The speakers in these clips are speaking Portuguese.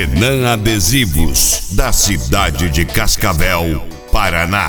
Renan Adesivos, da cidade de Cascavel, Paraná.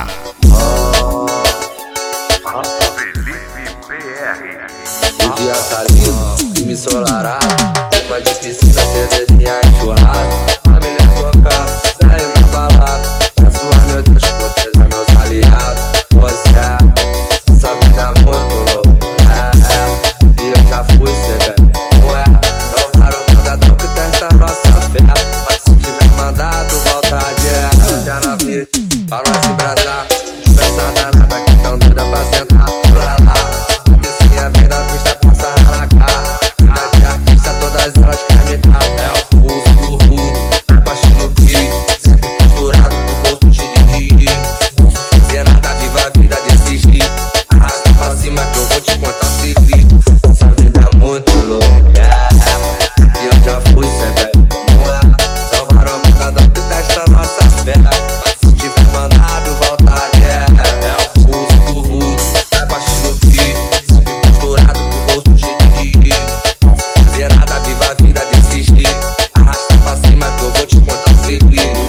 Felipe PR. O dia tá lindo, time ensolarado, uma de piscina, cervejinha e churrasco. A mulher toca, saiu na balada, pra suar meu Deus, proteja meus aliados. Você é, essa vida é muito louca, e eu já fui ser velho. Ué, não paro mandadão que testa nossa fé, mas se tiver mandado, volta direto. Já na vida, pra nós se brasar, peça danada que tão doida pra sentar pra lá. Descia bem da pista, passa na cara. Vida de artista, todas elas querem me dar. É o pulso do ruim, baixo no pique, sempre costurado com bolso cheio de rio. Fazer nada, viva a vida desse jeito. Arrasta pra cima que eu vou te contar um segredo. Essa vida é muito louca, e eu já fui ser velho. Salvaram a cada que testa nossa fé, mas se tiver mandado, volta direto. É o pulso do ruim, baixo no pique, sempre costurado com bolso cheio de rio. Fazer nada, viva a vida desse jeito. Arrasta pra cima que eu vou te contar um segredo.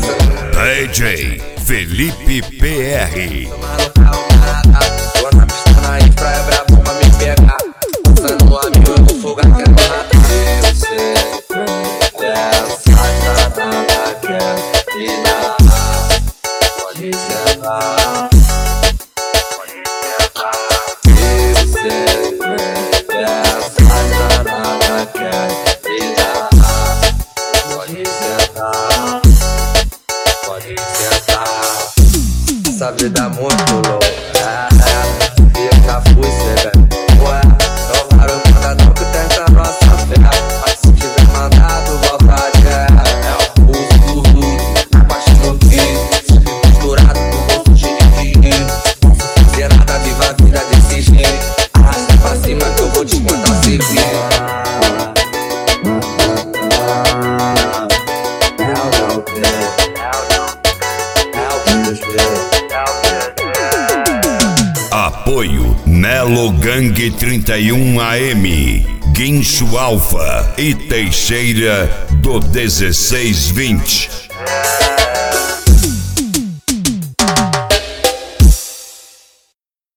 DJ Felipe PR. Tô na pista na infra, é brabo pra me pegar. Passando o amigo do fogo, quero matar. Eu sei, essa danada quer me dar. Pode sentar, pode sentar. Eu sei, essa danada quer me dar. Pode sentar, pode sentar. Essa vida é muito louca, e eu já fui ser velho. Ué, não paro mandadão que testa nossa fé, mas se tiver mandado, volta direto. É o pulso do ruim, baixo no pique, sempre costurado com bolso cheio de rio. Fazer nada, viva a vida desse jeito. Arrasta pra cima que eu vou te contar um segredo. Apoio Nelo Gang 31 AM, Guincho Alfa e Teixeira do 1620.